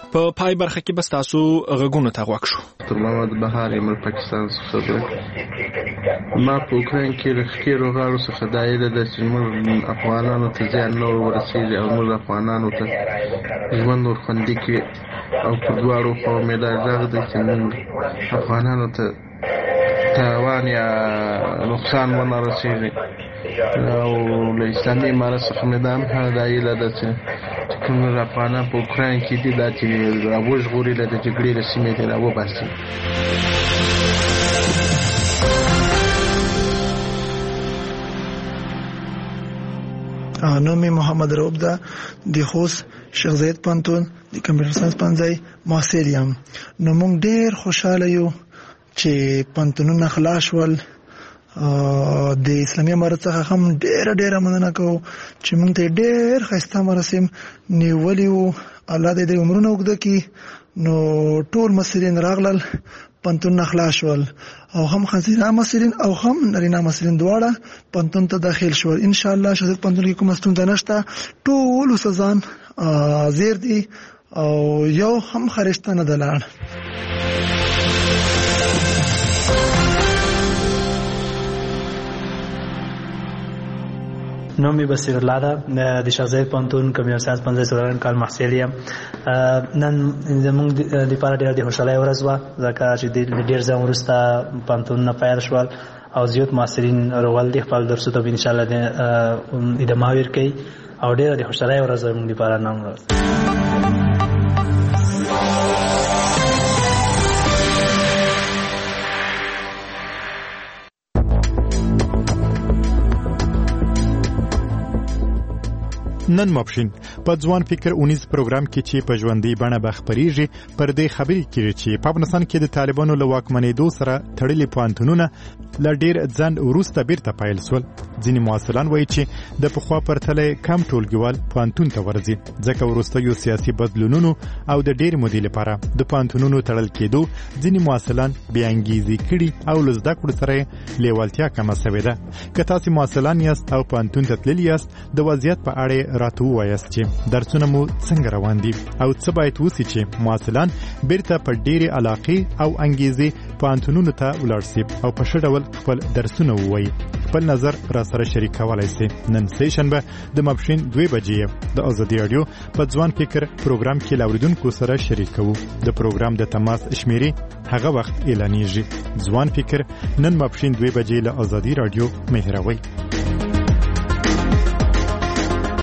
په پای برخه کې بس تاسو غږونو ته غوږ شو. محمد بهار یم پاکستان څخه. ما په اوکراین کې رښتیا روغاړو څخه دایره د سیمه افغانانو ته ځان نور ورسېږي او موږ افغانانو ته ژوند ورخوندي کې او په دواړو خوا مې دا غږ دی چې موږ افغانانو ته تاوان یا نقصان ونه رسېږي او له اسلامي امارت څخه مې دا هم هیله ده چې کوم افغانان په اوکراین کې دي دا چې راوژغوري له د جګړې له سیمې دې راوباسي. نوم محمد رؤوف ده د خوست شیخ زاید پوهنتون د کمپیوټر ساینس پوهنځی محصل یم. نو موږ ډېر خوشحاله یو چې پوهنتونونه خلاص شول. د اسلامي امارت څخه هم ډېره مننه کوو چې موږ ته ډېر ښایسته مراسم نیولي وو. الله دې عمرونه اوږده کړي. نو ټول مسلین راغلل، پوهنتونونه خلاص شول او هم ښځینه مسلین او هم نارینه مسلین دواړه پوهنتون ته داخل شول. انشاءالله شهادت پوهنتون کې کومه ستونزه نشته، ټول استادان حاضر دي او یو هم خارجته نه ده لاړ. نوم می بصیر الله ده د شیخ زاید پوهنتون کمپیوټر ساینس پوهنځی څلورم کال محصل یم. نن زموږ لپاره ډېره د خوشحالۍ ورځ وه ځکه چې ډېر ځان وروسته پوهنتونونه پیل شول او زیات محصلین راغلل دي خپل درسو ته به انشاءالله ادامه ورکوي او ډېره د خوشحالۍ ورځ زموږ لپاره نن ورځ. نن ماپښین په ځوان فکر اونیز پروګرام کې چې په ژوندۍ بڼه به خپریږي پر دې خبرې کېږي چې په افغانستان کې د طالبانو له واکمنېدو سره تړلي پوهنتونونه له ډېر ځنډ وروسته بیرته پیل شول. ځینې محصلان وایي چې د پخوا پرتله کم ټولګیوال پوهنتون ته ورځي ځکه وروستیو سیاسي بدلونونو او د ډېرې مودې لپاره د پوهنتونونو تړل کېدو ځینې محصلان بې انګیزې کړي او له زده کړو سره یې لیوالتیا کمه سوې ده. که تاسې محصلان یاست او پوهنتون ته تللي یاست د وضعیت په اړه راته ووایاست چې درسونه مو څنګه روان دي او څه باید وسي چې محصلان بیرته په ډېرې علاقې او انګیزې پوهنتونونو ته ولاړ شي او په ښه ډول خپل درسونه ووایي. خپل نظر را سره شریک کولی شئ. نن سه شنبه د ماپښین 2 بجې د ازادي راډیو په ځوان فکر پروګرام کې له اوریدونکو سره شریک کوو. د پروګرام د تماس شمیرې هغه وخت اعلانیږي. ځوان فکر نن ماپښین 2 بجې له ازادي راډیو مهروي.